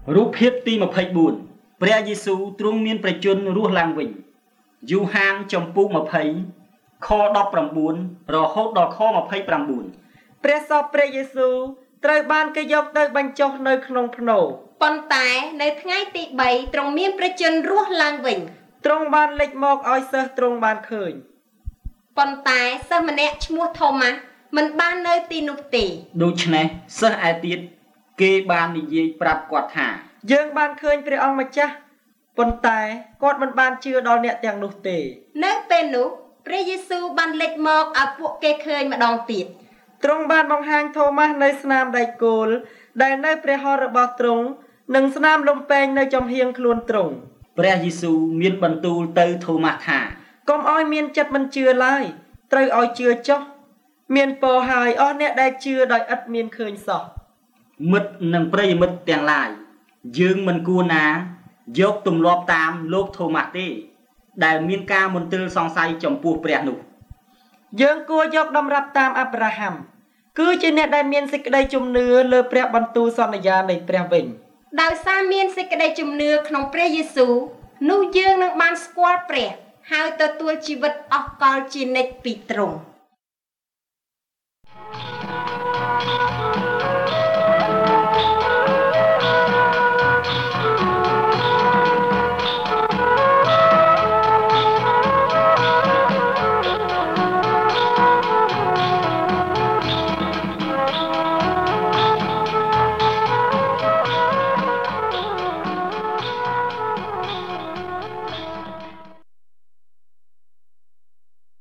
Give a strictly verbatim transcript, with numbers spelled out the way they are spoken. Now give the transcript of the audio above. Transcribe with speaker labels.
Speaker 1: រូបភាពទីម្ភៃបួនព្រះយេស៊ូវទ្រង់មានប្រជញ្ញរស់ឡើងវិញយូហានចំពុកម្ភៃខដប់ប្រាំបួនរហូតដល់ខម្ភៃប្រាំបួន
Speaker 2: ព្រះសពព្រះយេស៊ូវត្រូវបានគេយកទៅបញ្ចុះនៅក្នុងភ្នូរ
Speaker 3: ប៉ុន្តែនៅថ្ងៃទីបីទ្រង់មានប្រជញ្ញរស់ឡើងវិញ
Speaker 2: ទ្រង់បានលេចមកឲ្យសិស្សទ្រង់បានឃើញ
Speaker 3: ប៉ុន្តែសិស្សម្នាក់ឈ្មោះថូម៉ាស់មិនបាននៅទីនោះទេ
Speaker 1: ដូច្នេះសិស្សឯទៀតគេបាននិយាយប្រាប់គាត់ថា
Speaker 2: យើងបានឃើញព្រះអង្គម្ចាស់ប៉ុន្តែគាត់មិនបានជឿដល់អ្នកទាំងនោះទេ
Speaker 3: នៅពេលនោះព្រះយេស៊ូវបានលេចមកឲ្យពួកគេឃើញម្ដងទៀត
Speaker 2: ទ្រង់បានបង្ហាញថូម៉ាស់នៅស្នាមដែកគោលដែលនៅព្រះហស្ថរបស់ទ្រង់និងស្នាមលំពែងនៅចំហៀងខ្លួនទ្រង់
Speaker 1: ព្រះយេស៊ូវមានបន្ទូលទៅថូម៉ាស់ថា
Speaker 2: កុំឲ្យមានចិត្តមិនជឿឡើយត្រូវឲ្យជឿចុះមានពរហើយអស់អ្នកដែលជឿដោយឥតមានឃើញសោះ
Speaker 1: មិត្តនិងប្រិយមិត្តទាំងឡាយយើងមិនគួរណាយកទម្លាប់តាមលោកថូម៉ាស់ទេដែលមានការមន្ទិលសង្ស័យចំពោះព្រះនោះ
Speaker 2: យើងគួរយកតម្រាប់តាមអាប់រ៉ាហាំគឺជាអ្នកដែលមានសេចក្តីជំនឿលើព្រះបន្ទូលសន្យានៃព្រះវិញ
Speaker 3: ដោយសារមានសេចក្តីជំនឿក្នុងព្រះយេស៊ូវនោះយើងនឹងបានស្គាល់ព្រះហើយទទួលជីវិតអស់កលជានិច្ចពីទ្រង់